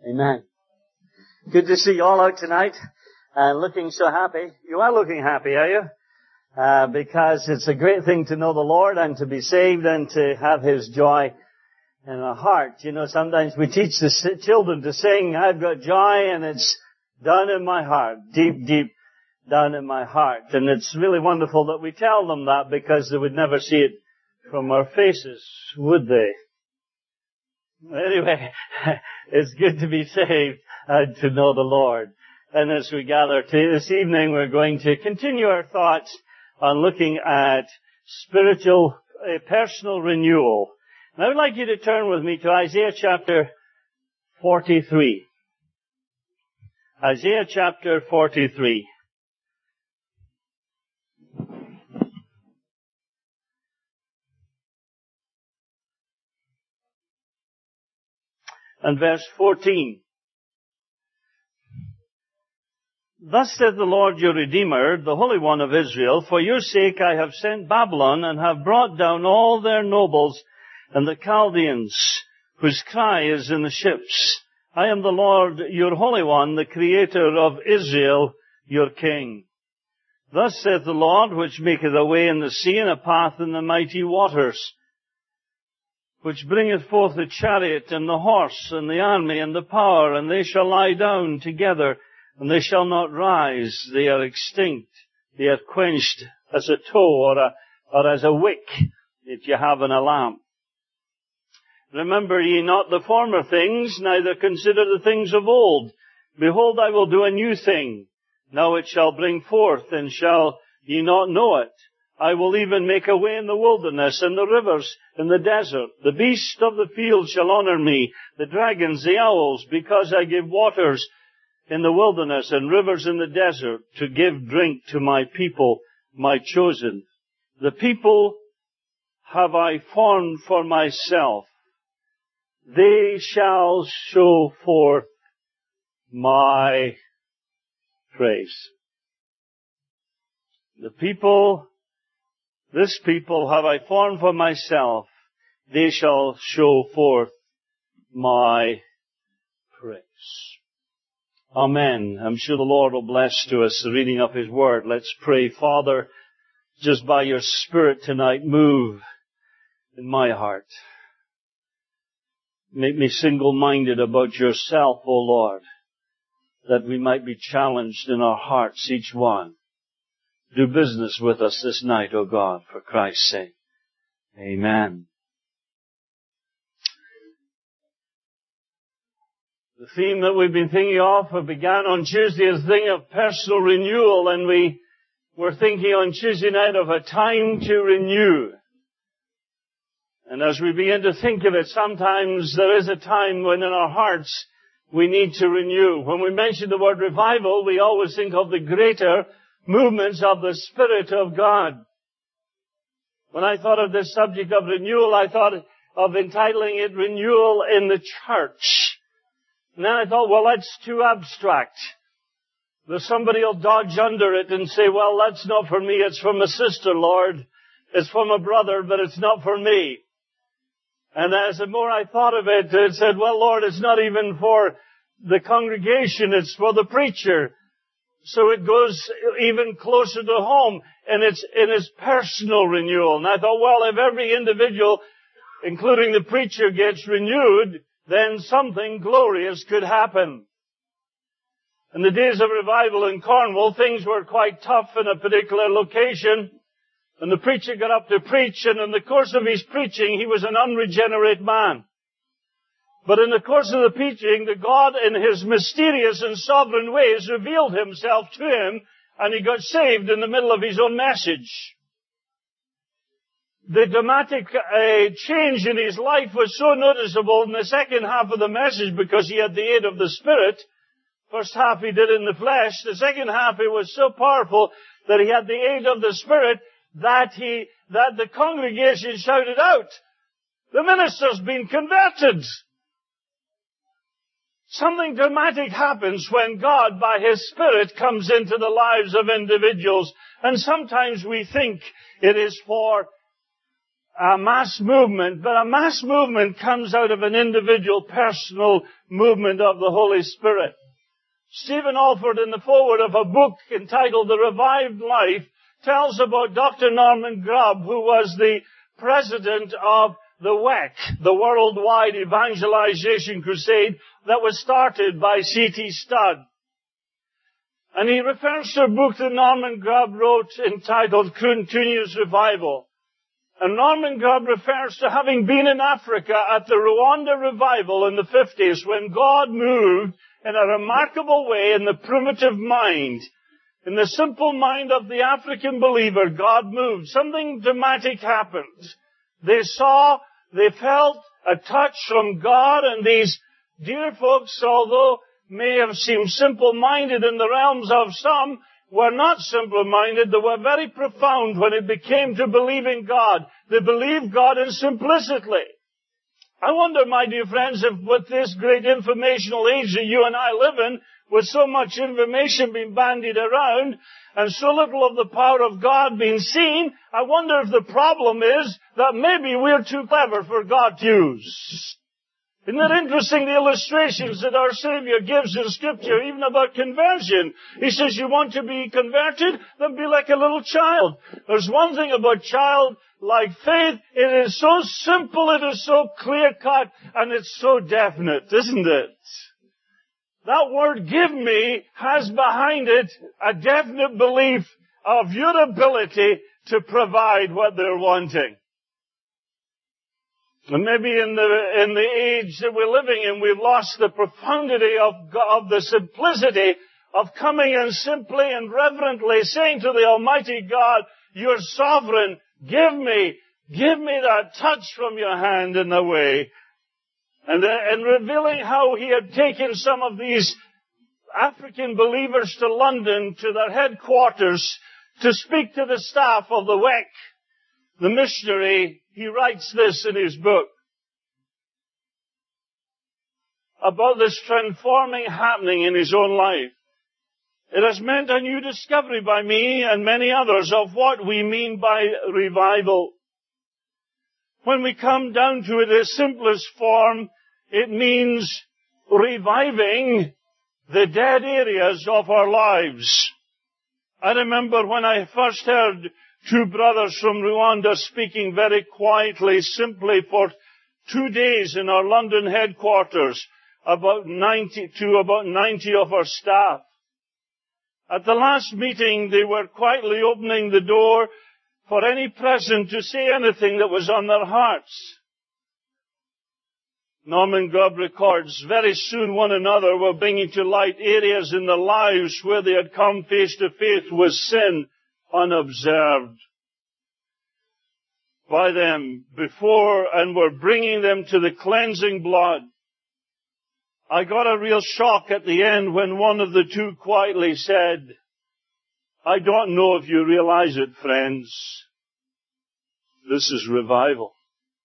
Amen. Good to see you all out tonight and looking so happy. You are looking happy, are you? Because it's a great thing to know the Lord and to be saved and to have His joy in our heart. You know, sometimes we teach the children to sing, I've got joy, and it's down in my heart, deep, deep down in my heart. And it's really wonderful that we tell them that, because they would never see it from our faces, would they? Anyway, it's good to be saved and to know the Lord. And as we gather this evening, we're going to continue our thoughts on looking at spiritual, personal renewal. And I would like you to turn with me to Isaiah chapter 43. Isaiah chapter 43. And verse 14. Thus saith the Lord your Redeemer, the Holy One of Israel, for your sake I have sent Babylon, and have brought down all their nobles and the Chaldeans, whose cry is in the ships. I am the Lord your Holy One, the Creator of Israel, your King. Thus saith the Lord, which maketh a way in the sea, and a path in the mighty waters, which bringeth forth the chariot and the horse and the army and the power, and they shall lie down together, and they shall not rise. They are extinct. They are quenched as a tow or as a wick that you have in a lamp. Remember ye not the former things, neither consider the things of old. Behold, I will do a new thing. Now it shall bring forth, and shall ye not know it? I will even make a way in the wilderness, and the rivers in the desert. The beasts of the field shall honor me, the dragons, the owls, because I give waters in the wilderness and rivers in the desert, to give drink to my people, my chosen. The people have I formed for myself. They shall show forth my praise. This people have I formed for myself. They shall show forth my praise. Amen. I'm sure the Lord will bless to us the reading of His Word. Let's pray. Father, just by your Spirit tonight, move in my heart. Make me single-minded about yourself, O Lord, that we might be challenged in our hearts, each one. Do business with us this night, O God, for Christ's sake. Amen. The theme that we've been thinking of began on Tuesday as a thing of personal renewal, and we were thinking on Tuesday night of a time to renew. And as we begin to think of it, sometimes there is a time when in our hearts we need to renew. When we mention the word revival, we always think of the greater movements of the Spirit of God. When I thought of this subject of renewal, I thought of entitling it Renewal in the Church. And then I thought, well, that's too abstract. There's somebody will dodge under it and say, well, that's not for me, it's for my sister, Lord. It's for my brother, but it's not for me. And as the more I thought of it, it said, well, Lord, it's not even for the congregation, it's for the preacher. So it goes even closer to home, and it's personal renewal. And I thought, well, if every individual, including the preacher, gets renewed, then something glorious could happen. In the days of revival in Cornwall, things were quite tough in a particular location. And the preacher got up to preach, and in the course of his preaching, he was an unregenerate man. But in the course of the preaching, the God in His mysterious and sovereign ways revealed Himself to him, and he got saved in the middle of his own message. The dramatic change in his life was so noticeable in the second half of the message because he had the aid of the Spirit. First half he did in the flesh. The second half it was so powerful that he had the aid of the Spirit that the congregation shouted out, the minister's been converted. Something dramatic happens when God, by His Spirit, comes into the lives of individuals. And sometimes we think it is for a mass movement, but a mass movement comes out of an individual, personal movement of the Holy Spirit. Stephen Alford, in the foreword of a book entitled The Revived Life, tells about Dr. Norman Grubb, who was the president of the WEC, the Worldwide Evangelization Crusade, that was started by C.T. Studd. And he refers to a book that Norman Grubb wrote entitled Continuous Revival. And Norman Grubb refers to having been in Africa at the Rwanda revival in the 50s when God moved in a remarkable way in the primitive mind. In the simple mind of the African believer, God moved. Something dramatic happened. They saw, they felt a touch from God, and these dear folks, although may have seemed simple-minded in the realms of some, were not simple-minded. They were very profound when it became to believing God. They believed God in simplicity. I wonder, my dear friends, if with this great informational age that you and I live in, with so much information being bandied around, and so little of the power of God being seen, I wonder if the problem is that maybe we're too clever for God to use. Isn't it interesting, the illustrations that our Savior gives in Scripture, even about conversion? He says, you want to be converted? Then be like a little child. There's one thing about childlike faith. It is so simple, it is so clear-cut, and it's so definite, isn't it? That word, give me, has behind it a definite belief of your ability to provide what they're wanting. And maybe in the age that we're living in, we've lost the profundity of the simplicity of coming in simply and reverently saying to the Almighty God, you're sovereign, give me that touch from your hand in the way. And revealing how he had taken some of these African believers to London, to their headquarters, to speak to the staff of the WEC. The missionary, he writes this in his book about this transforming happening in his own life. It has meant a new discovery by me and many others of what we mean by revival. When we come down to it in its simplest form, it means reviving the dead areas of our lives. I remember when I first heard two brothers from Rwanda speaking very quietly, simply for 2 days in our London headquarters, about 90 of our staff. At the last meeting, they were quietly opening the door for any present to say anything that was on their hearts. Norman Grubb records, very soon one another were bringing to light areas in their lives where they had come face to face with sin unobserved by them before, and were bringing them to the cleansing blood. I got a real shock at the end when one of the two quietly said, I don't know if you realize it, friends. This is revival.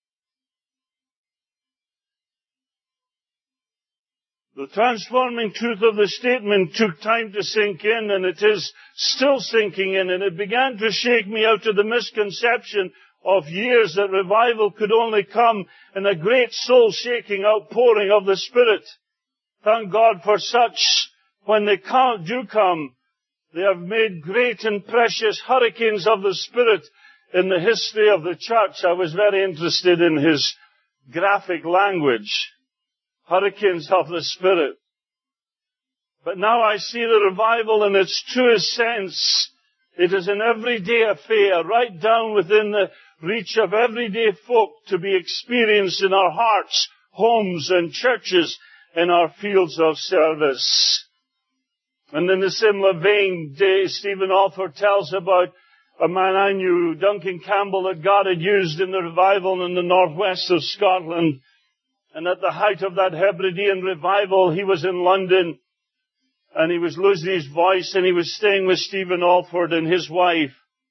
The transforming truth of the statement took time to sink in, and it is still sinking in, and it began to shake me out of the misconception of years that revival could only come in a great soul-shaking outpouring of the Spirit. Thank God for such. When they do come, they have made great and precious hurricanes of the Spirit in the history of the church. I was very interested in his graphic language. Hurricanes of the Spirit. But now I see the revival in its truest sense. It is an everyday affair, right down within the reach of everyday folk, to be experienced in our hearts, homes and churches, in our fields of service. And in a similar vein, Stephen Alford tells about a man I knew, Duncan Campbell, that God had used in the revival in the northwest of Scotland. And at the height of that Hebridean revival, he was in London, and he was losing his voice, and he was staying with Stephen Alford and his wife.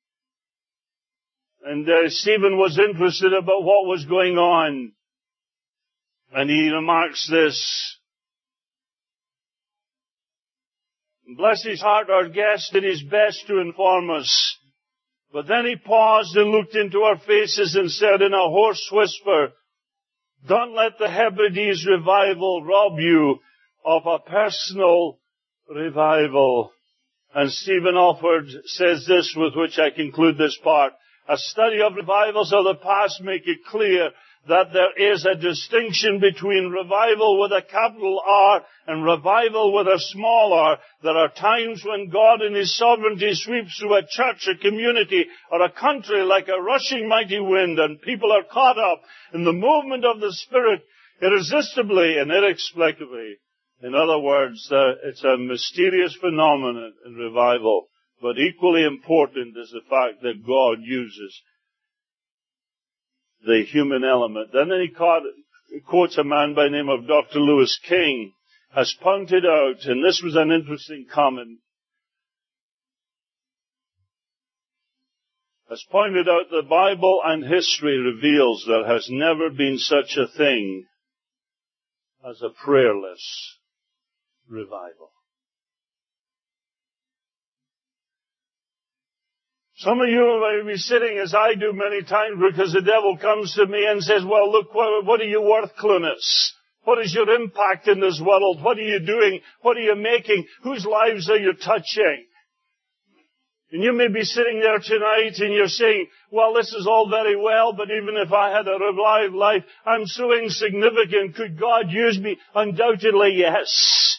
And Stephen was interested about what was going on. And he remarks this. Bless his heart, our guest did his best to inform us But then he paused and looked into our faces and said in a hoarse whisper, don't let the Hebrides revival rob you of a personal revival. And Stephen Alford says this, with which I conclude this part. A study of revivals of the past make it clear that there is a distinction between revival with a capital R and revival with a small r. There are times when God in His sovereignty sweeps through a church, a community, or a country like a rushing mighty wind, and people are caught up in the movement of the Spirit irresistibly and inexplicably. In other words, it's a mysterious phenomenon in revival, but equally important is the fact that God uses the human element. Then he quotes a man by the name of Dr. Lewis King, has pointed out, and this was an interesting comment, has pointed out the Bible and history reveals there has never been such a thing as a prayerless revival. Some of you may be sitting, as I do many times, because the devil comes to me and says, well, look, what are you worth, Clunas? What is your impact in this world? What are you doing? What are you making? Whose lives are you touching? And you may be sitting there tonight and you're saying, well, this is all very well, but even if I had a revived life, I'm so insignificant. Could God use me? Undoubtedly, yes.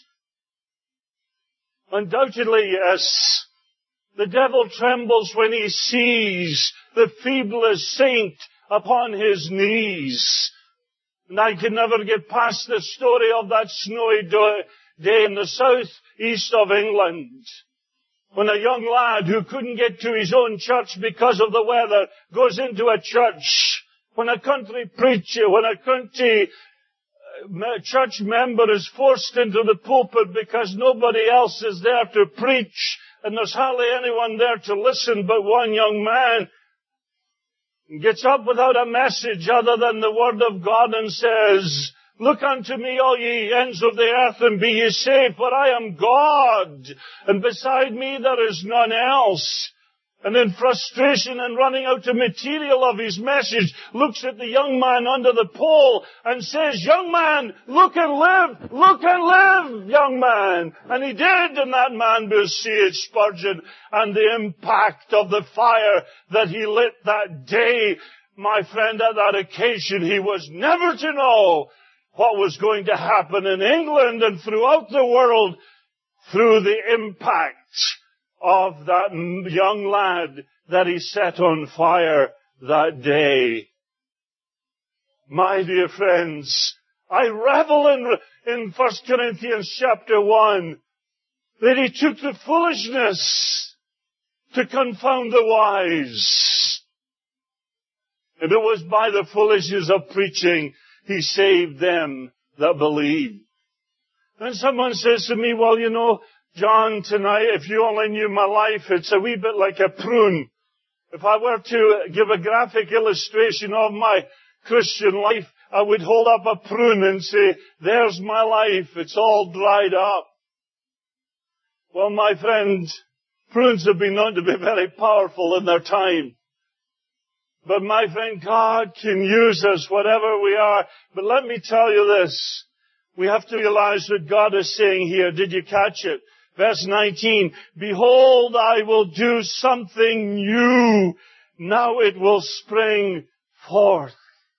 Undoubtedly, yes. The devil trembles when he sees the feeblest saint upon his knees. And I can never get past the story of that snowy day in the southeast of England, when a young lad who couldn't get to his own church because of the weather goes into a church. When a country preacher, when a country church member is forced into the pulpit because nobody else is there to preach, and there's hardly anyone there to listen but one young man, gets up without a message other than the Word of God and says, look unto me, all ye ends of the earth, and be ye saved, for I am God, and beside me there is none else. And in frustration and running out of material of his message, looks at the young man under the pole and says, young man, look and live, young man. And he did, and that man was C.H. Spurgeon, and the impact of the fire that he lit that day, my friend, at that occasion, he was never to know what was going to happen in England and throughout the world through the impact of that young lad that he set on fire that day. My dear friends, I revel in 1 Corinthians chapter 1 that he took the foolishness to confound the wise. And it was by the foolishness of preaching he saved them that believe. And someone says to me, well, you know, John, tonight, if you only knew my life, it's a wee bit like a prune. If I were to give a graphic illustration of my Christian life, I would hold up a prune and say, there's my life, it's all dried up. Well, my friend, prunes have been known to be very powerful in their time. But my friend, God can use us whatever we are. But let me tell you this. We have to realize what God is saying here. Did you catch it? Verse 19, behold, I will do something new. Now it will spring forth.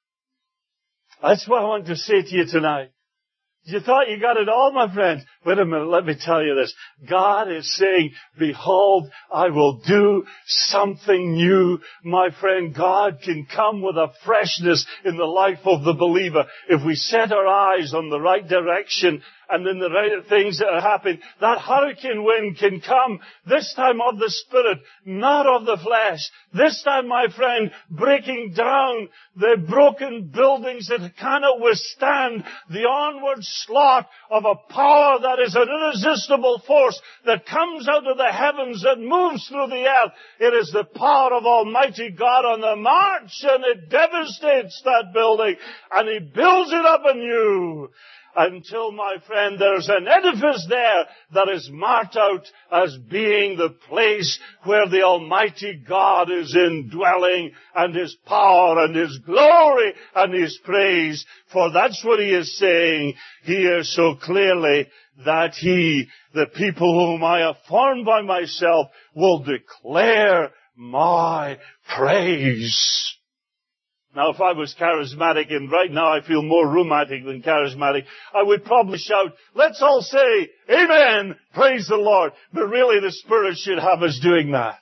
That's what I want to say to you tonight. You thought you got it all, my friend? Wait a minute, let me tell you this. God is saying, behold, I will do something new. My friend, God can come with a freshness in the life of the believer. If we set our eyes on the right direction and in the right things that are happening, that hurricane wind can come, this time of the Spirit, not of the flesh. This time, my friend, breaking down the broken buildings that cannot withstand the onward slaught of a power that is an irresistible force that comes out of the heavens and moves through the earth. It is the power of Almighty God on the march, and it devastates that building, and He builds it up anew. until, my friend, there's an edifice there that is marked out as being the place where the Almighty God is indwelling, and His power and His glory and His praise. For that's what He is saying here so clearly, that He, the people whom I have formed by myself, will declare my praise. Now, if I was charismatic, and right now I feel more rheumatic than charismatic, I would probably shout, let's all say, Amen, praise the Lord. But really the Spirit should have us doing that.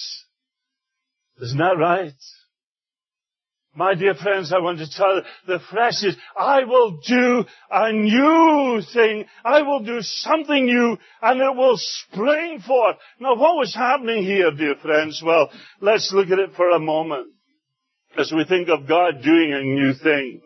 Isn't that right? My dear friends, I want to tell you, the flesh is, I will do a new thing. I will do something new, and it will spring forth. Now, what was happening here, dear friends? Well, let's look at it for a moment as we think of God doing a new thing.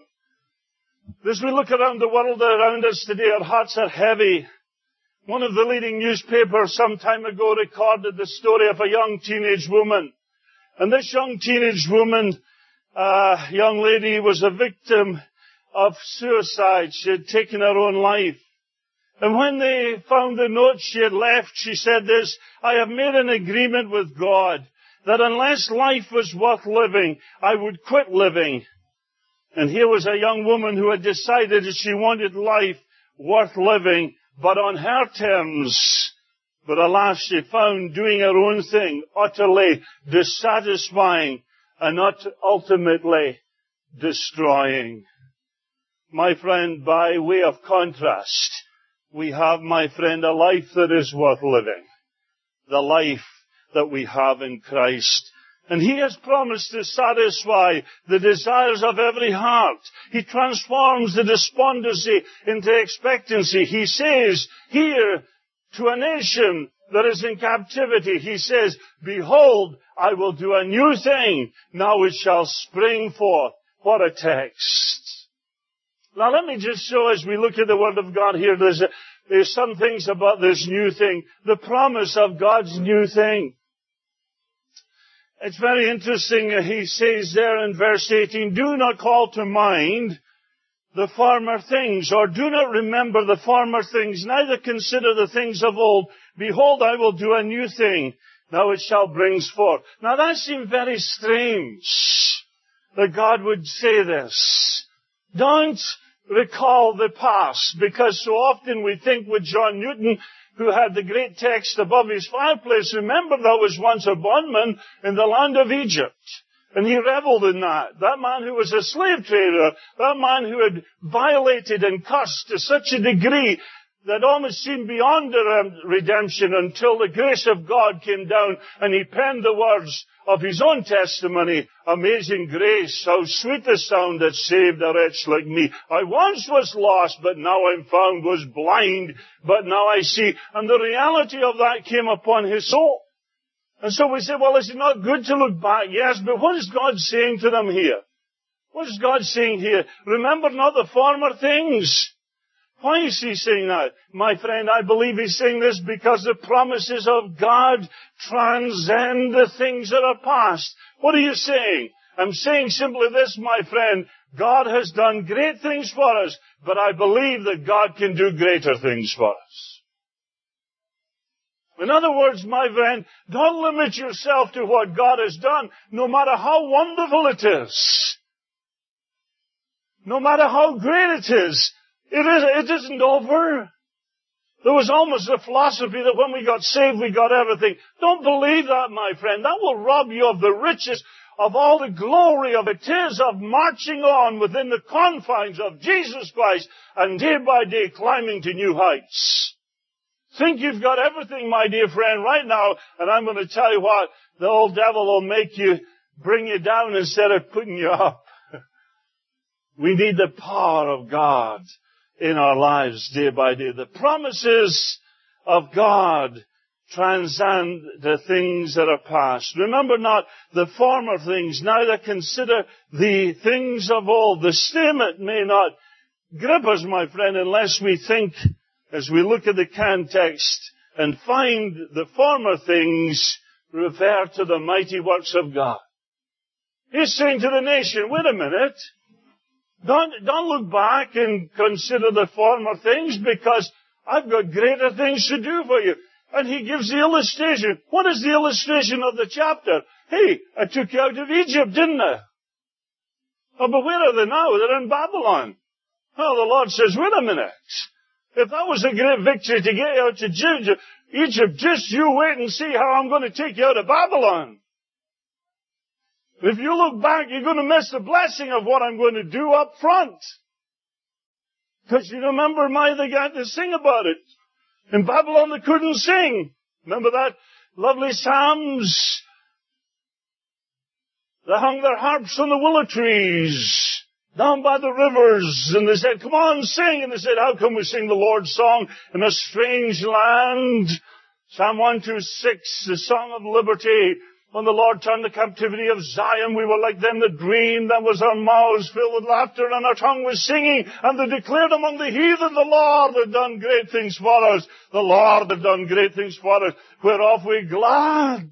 As we look around the world around us today, our hearts are heavy. One of the leading newspapers some time ago recorded the story of a young teenage woman. And this young teenage woman, young lady, was a victim of suicide. She had taken her own life. And when they found the note she had left, she said this, I have made an agreement with God that unless life was worth living, I would quit living. And here was a young woman who had decided that she wanted life worth living, but on her terms. But alas, she found doing her own thing utterly dissatisfying and not ultimately destroying. My friend, by way of contrast, we have, my friend, a life that is worth living. The life that we have in Christ. And He has promised to satisfy the desires of every heart. He transforms the despondency into expectancy. He says here to a nation that is in captivity, He says, behold, I will do a new thing. Now it shall spring forth. What a text. Now let me just show, as we look at the Word of God here, there's some things about this new thing. The promise of God's new thing. It's very interesting. He says there in verse 18, do not call to mind the former things, or do not remember the former things, neither consider the things of old. Behold, I will do a new thing. Now it shall bring forth. Now that seemed very strange that God would say this. Don't recall the past, because so often we think with John Newton, who had the great text above his fireplace, remember there was once a bondman in the land of Egypt. And he reveled in that. That man who was a slave trader, that man who had violated and cursed to such a degree that almost seemed beyond redemption, until the grace of God came down and he penned the words of his own testimony, amazing grace, how sweet the sound that saved a wretch like me. I once was lost, but now I'm found, was blind, but now I see. And the reality of that came upon his soul. And so we say, well, is it not good to look back? Yes, but what is God saying to them here? What is God saying here? Remember not the former things. Why is He saying that? My friend, I believe He's saying this because the promises of God transcend the things that are past. What are you saying? I'm saying simply this, my friend. God has done great things for us, but I believe that God can do greater things for us. In other words, my friend, don't limit yourself to what God has done, no matter how wonderful it is. No matter how great it is. It isn't over. There was almost a philosophy that when we got saved, we got everything. Don't believe that, my friend. That will rob you of the riches of all the glory of it is of marching on within the confines of Jesus Christ and day by day climbing to new heights. Think you've got everything, my dear friend, right now, and I'm going to tell you what, the old devil will bring you down instead of putting you up. We need the power of God in our lives day by day. The promises of God transcend the things that are past. Remember not the former things, neither consider the things of old. The statement may not grip us, my friend, unless we think, as we look at the context and find the former things refer to the mighty works of God. He's saying to the nation, wait a minute. Don't look back and consider the former things, because I've got greater things to do for you. And he gives the illustration. What is the illustration of the chapter? Hey, I took you out of Egypt, didn't I? Oh, but where are they now? They're in Babylon. Well, the Lord says, wait a minute. If that was a great victory to get you out of Egypt, just you wait and see how I'm going to take you out of Babylon. If you look back, you're going to miss the blessing of what I'm going to do up front. Because you remember they got to sing about it. In Babylon they couldn't sing. Remember that lovely Psalms? They hung their harps on the willow trees down by the rivers, and they said, come on, sing. And they said, how can we sing the Lord's song in a strange land? Psalm 126, the song of liberty. When the Lord turned the captivity of Zion, we were like them that dreamed. Then was our mouths filled with laughter, and our tongue was singing. And they declared among the heathen, the Lord hath done great things for us. The Lord hath done great things for us, whereof we glad.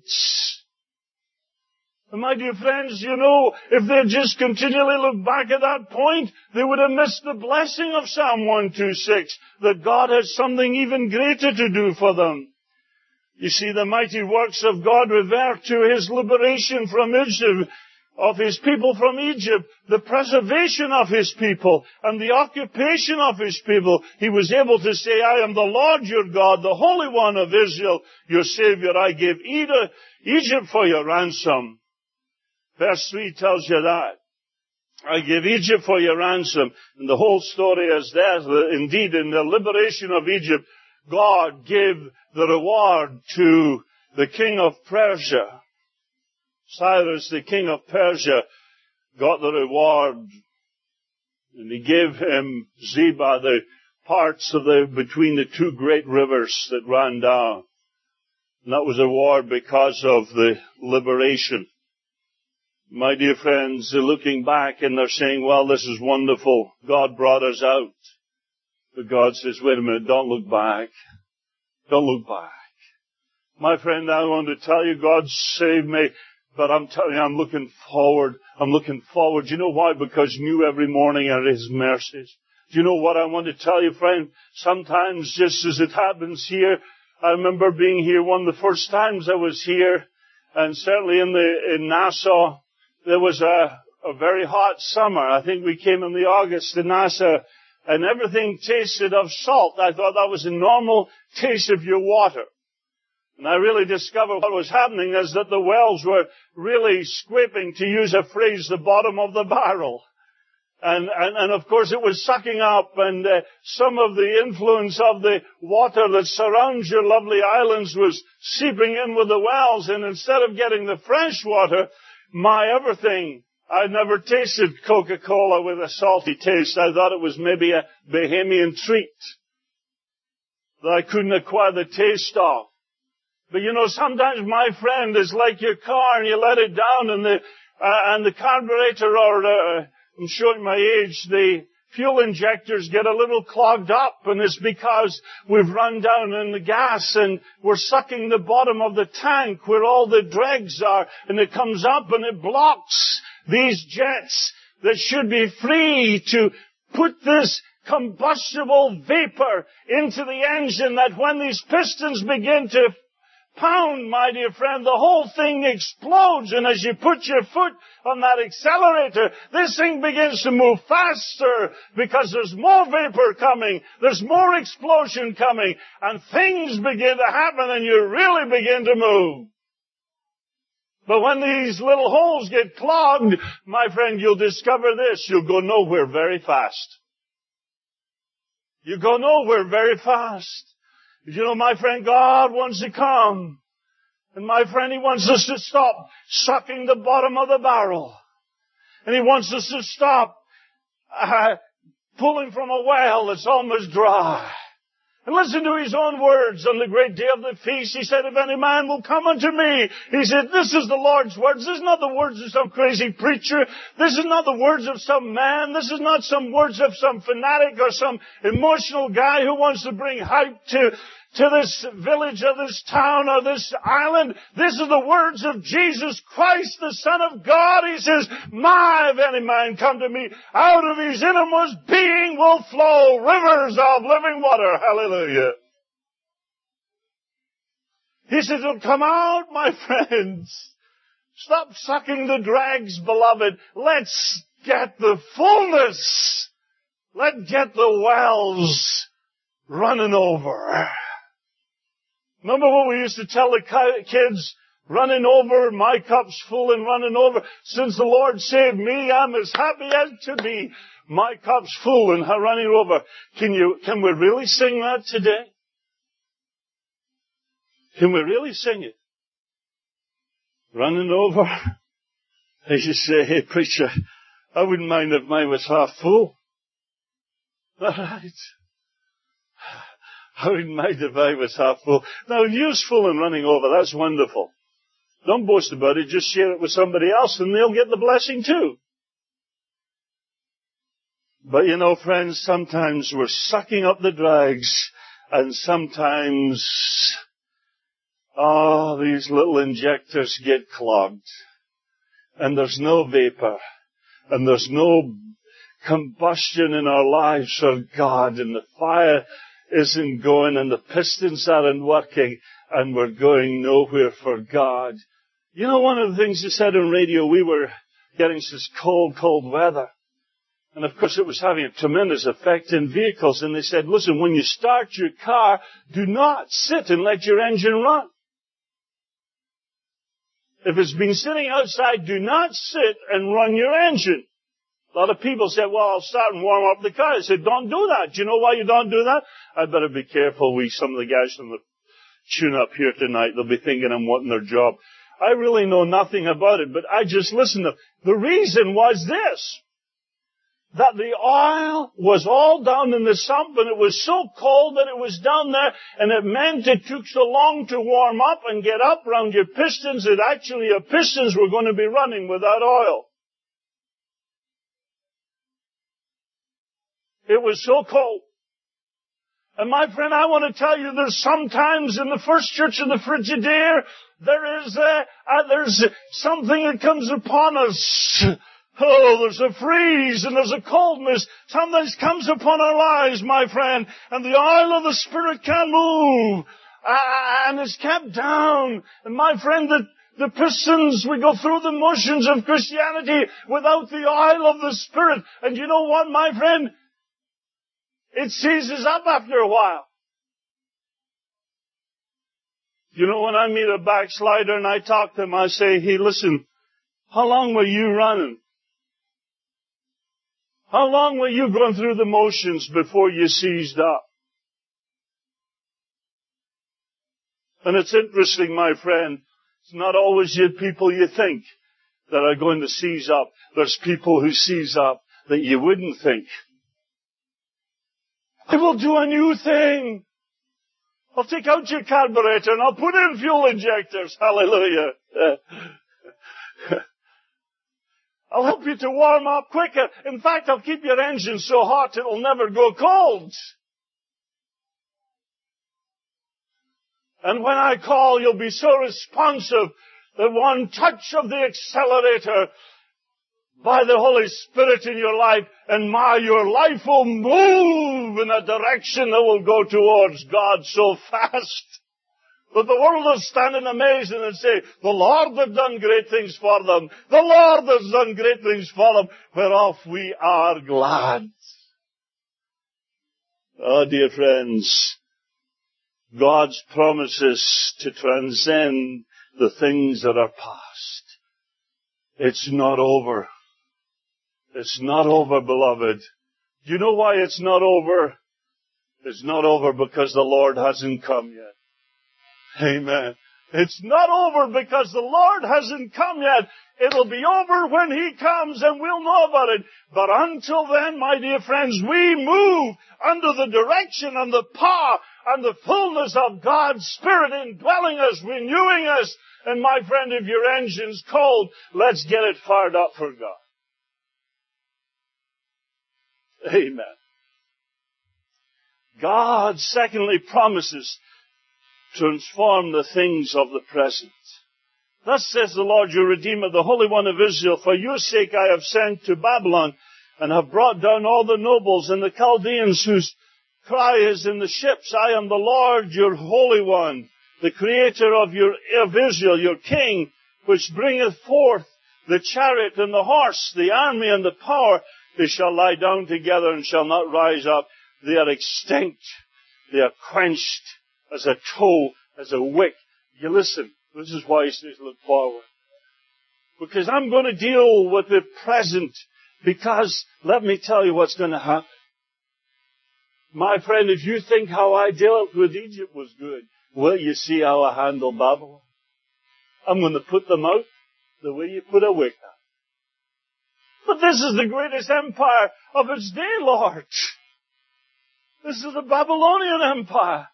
And my dear friends, if they just continually looked back at that point, they would have missed the blessing of Psalm 126, that God has something even greater to do for them. You see, the mighty works of God revert to His liberation from Egypt, of His people from Egypt, the preservation of His people, and the occupation of His people. He was able to say, I am the Lord your God, the Holy One of Israel, your Savior. I gave Egypt for your ransom. Verse 3 tells you that. I gave Egypt for your ransom. And the whole story is there. Indeed, in the liberation of Egypt, God gave the reward to the king of Persia. Cyrus, the king of Persia, got the reward. And he gave him Zebah, the parts of between the two great rivers that ran down. And that was a reward because of the liberation. My dear friends, they're looking back and they're saying, well, this is wonderful. God brought us out. But God says, wait a minute, don't look back. Don't look back. My friend, I want to tell you, God saved me, but I'm telling you, I'm looking forward. I'm looking forward. Do you know why? Because new every morning are His mercies. Do you know what I want to tell you, friend? Sometimes, just as it happens here, I remember being here one of the first times I was here, and certainly in Nassau, there was a very hot summer. I think we came in the August in Nassau, and everything tasted of salt. I thought that was a normal taste of your water. And I really discovered what was happening is that the wells were really scraping, to use a phrase, the bottom of the barrel. And of course it was sucking up, and some of the influence of the water that surrounds your lovely islands was seeping in with the wells, and instead of getting the fresh water, my everything, I'd never tasted Coca-Cola with a salty taste. I thought it was maybe a Bahamian treat that I couldn't acquire the taste of. But sometimes, my friend, it's like your car and you let it down and the carburetor, or I'm showing my age, the fuel injectors get a little clogged up, and it's because we've run down in the gas and we're sucking the bottom of the tank where all the dregs are, and it comes up and it blocks these jets that should be free to put this combustible vapor into the engine, that when these pistons begin to pound, my dear friend, the whole thing explodes. And as you put your foot on that accelerator, this thing begins to move faster because there's more vapor coming, there's more explosion coming, and things begin to happen and you really begin to move. But when these little holes get clogged, my friend, you'll discover this: you'll go nowhere very fast. You go nowhere very fast. My friend, God wants to come. And my friend, He wants us to stop sucking the bottom of the barrel. And He wants us to stop pulling from a well that's almost dry. And listen to His own words on the great day of the feast. He said, if any man will come unto me, He said, this is the Lord's words. This is not the words of some crazy preacher. This is not the words of some man. This is not some words of some fanatic or some emotional guy who wants to bring hype to to this village or this town or this island. This are the words of Jesus Christ, the Son of God. He says, if any man come to me, out of his innermost being will flow rivers of living water. Hallelujah. He says, it'll come out, my friends. Stop sucking the dregs, beloved. Let's get the fullness. Let's get the wells running over. Remember what we used to tell the kids? Running over, my cup's full and running over. Since the Lord saved me, I'm as happy as to be. My cup's full and running over. Can we really sing that today? Can we really sing it? Running over? They just say, hey, preacher, I wouldn't mind if mine was half full. All right. I wouldn't mind if I was half full. Now, useful and running over, that's wonderful. Don't boast about it, just share it with somebody else and they'll get the blessing too. But you know, friends, sometimes we're sucking up the dregs and sometimes, these little injectors get clogged and there's no vapor and there's no combustion in our lives for God and the fire isn't going and the pistons aren't working and we're going nowhere for God. You know, one of the things they said on radio, we were getting this cold weather. And of course it was having a tremendous effect in vehicles. And they said, listen, when you start your car, do not sit and let your engine run. If it's been sitting outside, do not sit and run your engine. A lot of people said, well, I'll start and warm up the car. I said, don't do that. Do you know why you don't do that? I better be careful with some of the guys from the tune-up here tonight. They'll be thinking I'm wanting their job. I really know nothing about it, but I just listened to them. The reason was this, that the oil was all down in the sump and it was so cold that it was down there and it meant it took so long to warm up and get up around your pistons that actually your pistons were going to be running without oil. It was so cold. And my friend, I want to tell you, there's sometimes in the first church of the Frigidaire, there's something that comes upon us. Oh, there's a freeze and there's a coldness. Sometimes comes upon our lives, my friend, and the oil of the Spirit can't move. And it's kept down. And my friend, the pistons, we go through the motions of Christianity without the oil of the Spirit. And you know what, my friend? It seizes up after a while. You know, when I meet a backslider and I talk to him, I say, hey, listen, how long were you running? How long were you going through the motions before you seized up? And it's interesting, my friend, it's not always the people you think that are going to seize up. There's people who seize up that you wouldn't think. I will do a new thing. I'll take out your carburetor and I'll put in fuel injectors. Hallelujah. I'll help you to warm up quicker. In fact, I'll keep your engine so hot it'll never go cold. And when I call, you'll be so responsive that one touch of the accelerator by the Holy Spirit in your life, and your life will move in a direction that will go towards God so fast that the world will stand in amazement and say, the Lord has done great things for them. The Lord has done great things for them, whereof we are glad. Oh, dear friends, God's promises to transcend the things that are past. It's not over. It's not over, beloved. Do you know why it's not over? It's not over because the Lord hasn't come yet. Amen. It's not over because the Lord hasn't come yet. It'll be over when He comes and we'll know about it. But until then, my dear friends, we move under the direction and the power and the fullness of God's Spirit indwelling us, renewing us. And my friend, if your engine's cold, let's get it fired up for God. Amen. God, secondly, promises transform the things of the present. Thus says the Lord your Redeemer, the Holy One of Israel, for your sake I have sent to Babylon, and have brought down all the nobles and the Chaldeans whose cry is in the ships. I am the Lord your Holy One, the Creator of Israel, your King, which bringeth forth the chariot and the horse, the army and the power. They shall lie down together and shall not rise up. They are extinct. They are quenched as a tow, as a wick. You listen, this is why he says look forward. Because I'm going to deal with the present, because let me tell you what's going to happen. My friend, if you think how I dealt with Egypt was good, well, you see how I handle Babylon. I'm going to put them out the way you put a wick out. But this is the greatest empire of its day, Lord. This is the Babylonian Empire.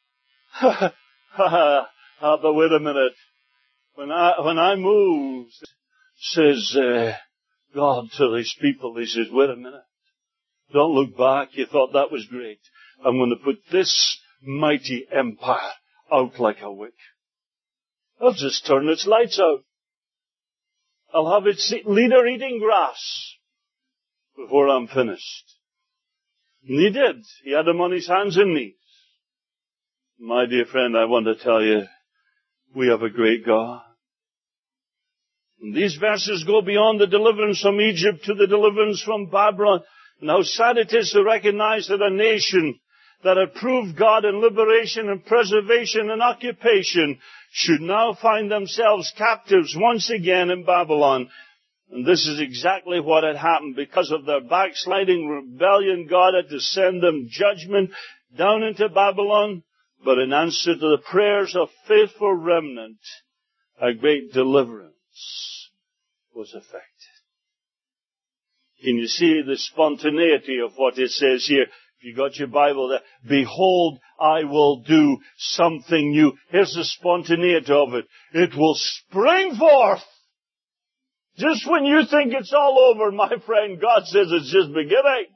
But wait a minute. When I moved, says God to these people, he says, wait a minute. Don't look back. You thought that was great. I'm going to put this mighty empire out like a wick. I'll just turn its lights out. I'll have its leader eating grass before I'm finished. And he did. He had him on his hands and knees. My dear friend, I want to tell you, we have a great God. And these verses go beyond the deliverance from Egypt to the deliverance from Babylon. And how sad it is to recognize that a nation that had proved God in liberation and preservation and occupation should now find themselves captives once again in Babylon. And this is exactly what had happened. Because of their backsliding rebellion, God had to send them judgment down into Babylon. But in answer to the prayers of faithful remnant, a great deliverance was effected. Can you see the spontaneity of what it says here? If you got your Bible there, behold, I will do something new. Here's the spontaneity of it. It will spring forth. Just when you think it's all over, my friend, God says it's just beginning.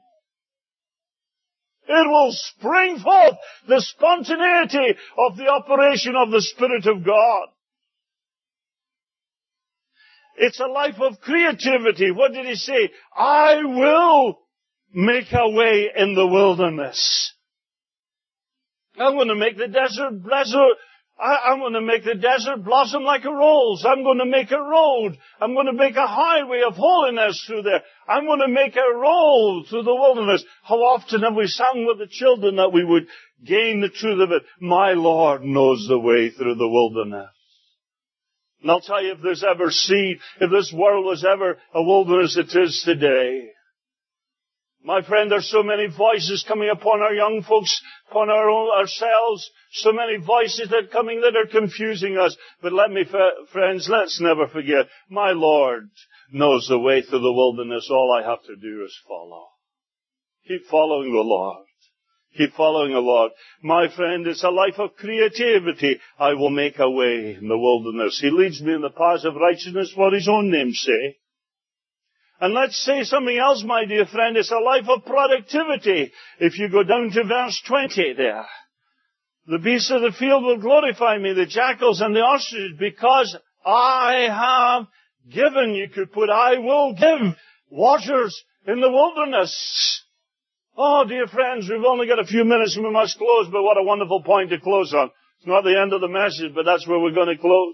It will spring forth, the spontaneity of the operation of the Spirit of God. It's a life of creativity. What did he say? I will make a way in the wilderness. I'm going to make the desert I'm going to make the desert blossom like a rose. I'm going to make a road. I'm going to make a highway of holiness through there. I'm going to make a road through the wilderness. How often have we sung with the children that we would gain the truth of it? My Lord knows the way through the wilderness. And I'll tell you, if this world was ever a wilderness, it is today. My friend, there's so many voices coming upon our young folks, upon ourselves, so many voices that are coming that are confusing us. But let me, friends, let's never forget, my Lord knows the way through the wilderness. All I have to do is follow. Keep following the Lord. Keep following the Lord. My friend, it's a life of creativity. I will make a way in the wilderness. He leads me in the paths of righteousness for His own name's sake. And let's say something else, my dear friend. It's a life of productivity. If you go down to verse 20 there. The beasts of the field will glorify me, the jackals and the ostriches, because I have given. You could put, I will give waters in the wilderness. Oh, dear friends, we've only got a few minutes and we must close, but what a wonderful point to close on. It's not the end of the message, but that's where we're going to close.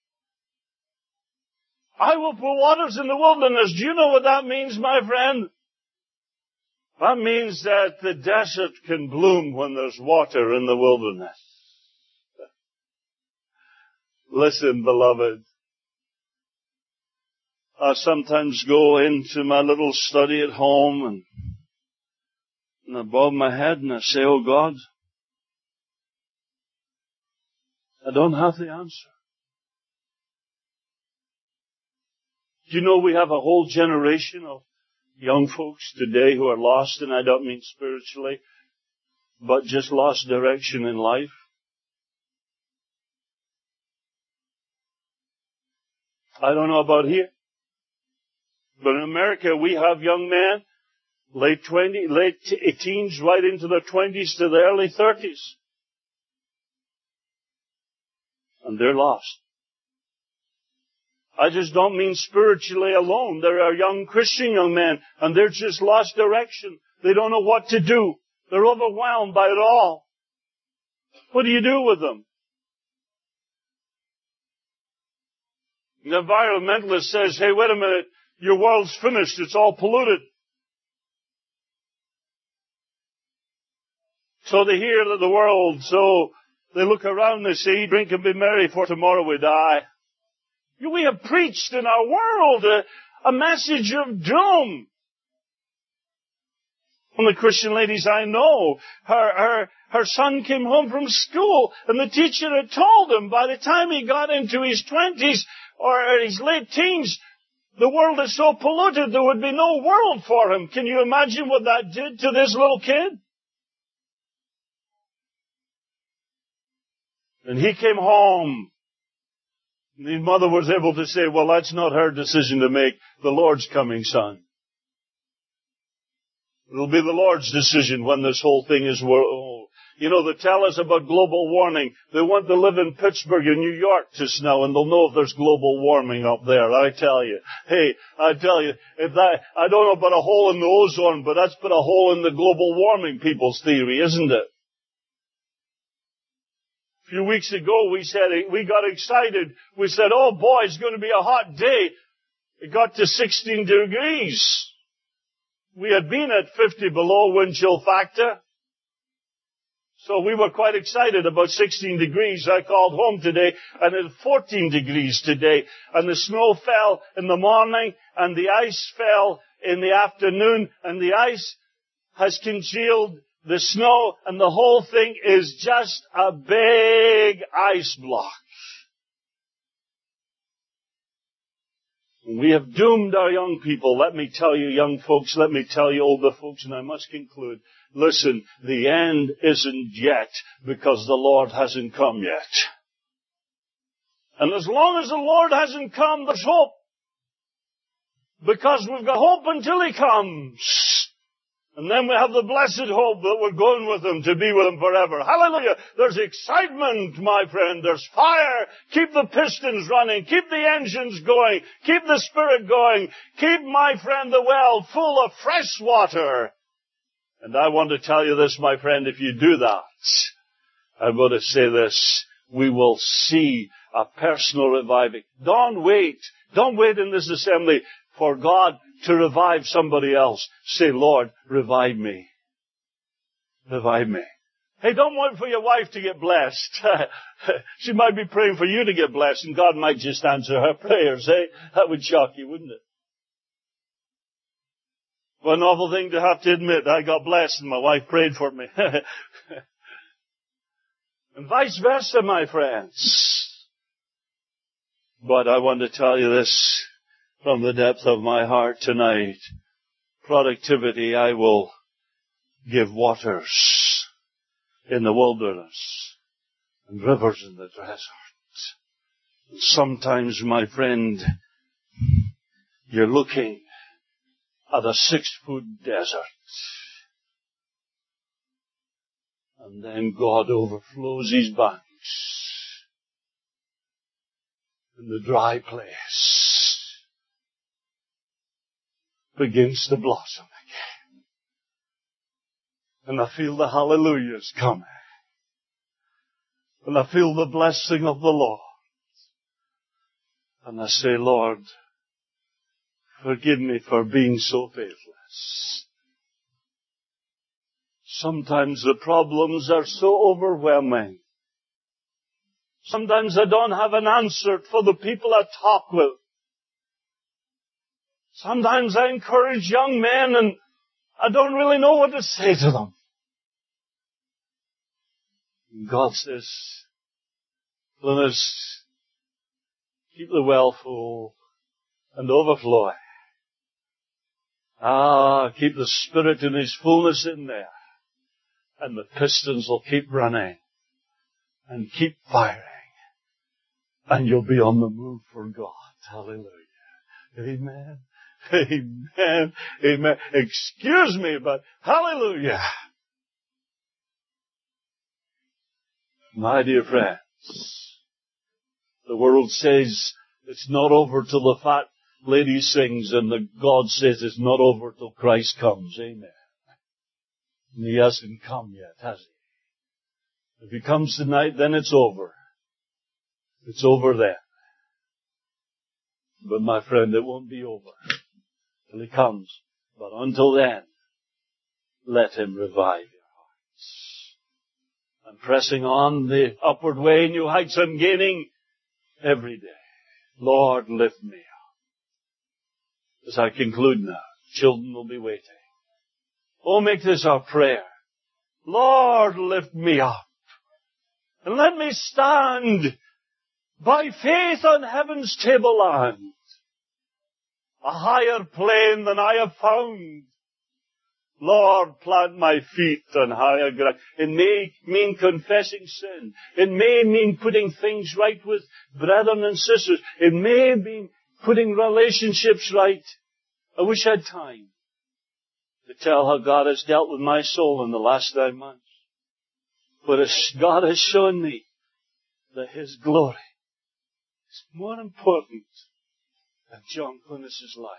I will put waters in the wilderness. Do you know what that means, my friend? That means that the desert can bloom when there's water in the wilderness. Listen, beloved. I sometimes go into my little study at home and I bow my head and I say, oh God, I don't have the answer. Do you know we have a whole generation of young folks today who are lost, and I don't mean spiritually, but just lost direction in life? I don't know about here, but in America we have young men, late teens, right into their 20s to the early 30s. And they're lost. I just don't mean spiritually alone. There are young Christian young men, and they're just lost direction. They don't know what to do. They're overwhelmed by it all. What do you do with them? The environmentalist says, hey, wait a minute, your world's finished, it's all polluted. So they hear that the world, so they look around, they say, eat, drink, and be merry, for tomorrow we die. We have preached in our world a message of doom. One of the Christian ladies I know, her son came home from school, and the teacher had told him by the time he got into his 20s or his late teens, the world is so polluted there would be no world for him. Can you imagine what that did to this little kid? And he came home. And his mother was able to say, well, that's not her decision to make. The Lord's coming, son. It'll be the Lord's decision when this whole thing is You know, they tell us about global warming. They want to live in Pittsburgh and New York just now, and they'll know if there's global warming up there. I tell you. Hey, I tell you, I don't know about a hole in the ozone, but that's put a hole in the global warming people's theory, isn't it? A few weeks ago, we got excited. We said, oh boy, it's going to be a hot day. It got to 16 degrees. We had been at 50 below wind chill factor. So we were quite excited about 16 degrees. I called home today, and it's 14 degrees today. And the snow fell in the morning, and the ice fell in the afternoon, and the ice has congealed the snow, and the whole thing is just a big ice block. We have doomed our young people. Let me tell you, young folks, let me tell you, older folks, and I must conclude. Listen, the end isn't yet because the Lord hasn't come yet. And as long as the Lord hasn't come, there's hope. Because we've got hope until He comes. And then we have the blessed hope that we're going with Him to be with Him forever. Hallelujah! There's excitement, my friend. There's fire. Keep the pistons running. Keep the engines going. Keep the Spirit going. Keep, my friend, the well full of fresh water. And I want to tell you this, my friend, if you do that, I'm going to say this, we will see a personal reviving. Don't wait in this assembly for God to revive somebody else. Say, Lord, revive me. Revive me. Hey, don't wait for your wife to get blessed. She might be praying for you to get blessed, and God might just answer her prayers, eh? That would shock you, wouldn't it? What an awful thing to have to admit. I got blessed and my wife prayed for me. And vice versa, my friends. But I want to tell you this from the depth of my heart tonight. Productivity, I will give waters in the wilderness and rivers in the desert. Sometimes, my friend, you're looking at a 6-foot desert. And then God overflows His banks in the dry place. Begins to blossom again. And I feel the hallelujahs coming. And I feel the blessing of the Lord. And I say, Lord, forgive me for being so faithless. Sometimes the problems are so overwhelming. Sometimes I don't have an answer for the people I talk with. Sometimes I encourage young men and I don't really know what to say to them. And God says, Glynis, keep the well full and overflowing. Keep the Spirit in His fullness in there. And the pistons will keep running. And keep firing. And you'll be on the move for God. Hallelujah. Amen. Amen. Amen. Excuse me, but hallelujah. My dear friends, The world says it's not over till the fat lady sings, and the God says it's not over till Christ comes. Amen. And He hasn't come yet, has He? If He comes tonight, then it's over. It's over then. But my friend, it won't be over till He comes. But until then, let Him revive your hearts. I'm pressing on the upward way, new heights I'm gaining every day. Lord, lift me up. As I conclude now, children will be waiting. Oh, make this our prayer. Lord, lift me up. And let me stand by faith on heaven's tableland, a higher plane than I have found. Lord, plant my feet on higher ground. It may mean confessing sin. It may mean putting things right with brethren and sisters. It may mean putting relationships right. I wish I had time to tell how God has dealt with my soul in the last 9 months. But God has shown me that His glory is more important than John Clunis's life.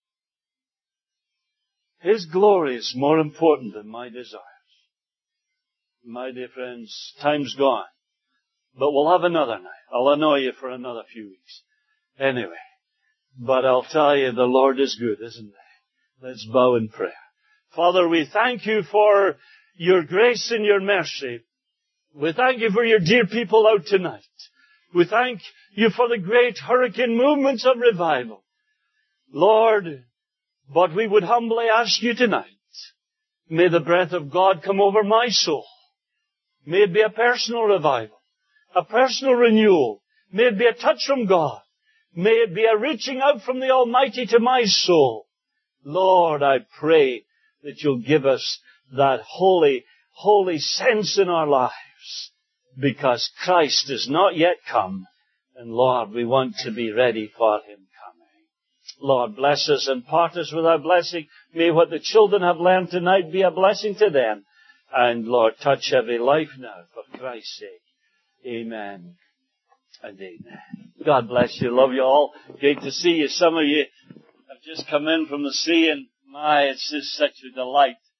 His glory is more important than my desires. My dear friends, time's gone. But we'll have another night. I'll annoy you for another few weeks. Anyway, but I'll tell you, the Lord is good, isn't He? Let's bow in prayer. Father, we thank You for Your grace and Your mercy. We thank You for Your dear people out tonight. We thank You for the great hurricane movements of revival. Lord, but we would humbly ask You tonight, may the breath of God come over my soul. May it be a personal revival, a personal renewal. May it be a touch from God. May it be a reaching out from the Almighty to my soul. Lord, I pray that You'll give us that holy sense in our lives, because Christ has not yet come. And Lord, we want to be ready for Him coming. Lord, bless us and part us with our blessing. May what the children have learned tonight be a blessing to them. And Lord, touch every life now for Christ's sake. Amen and amen. God bless you. Love you all. Great to see you. Some of you have just come in from the sea, and my, it's just such a delight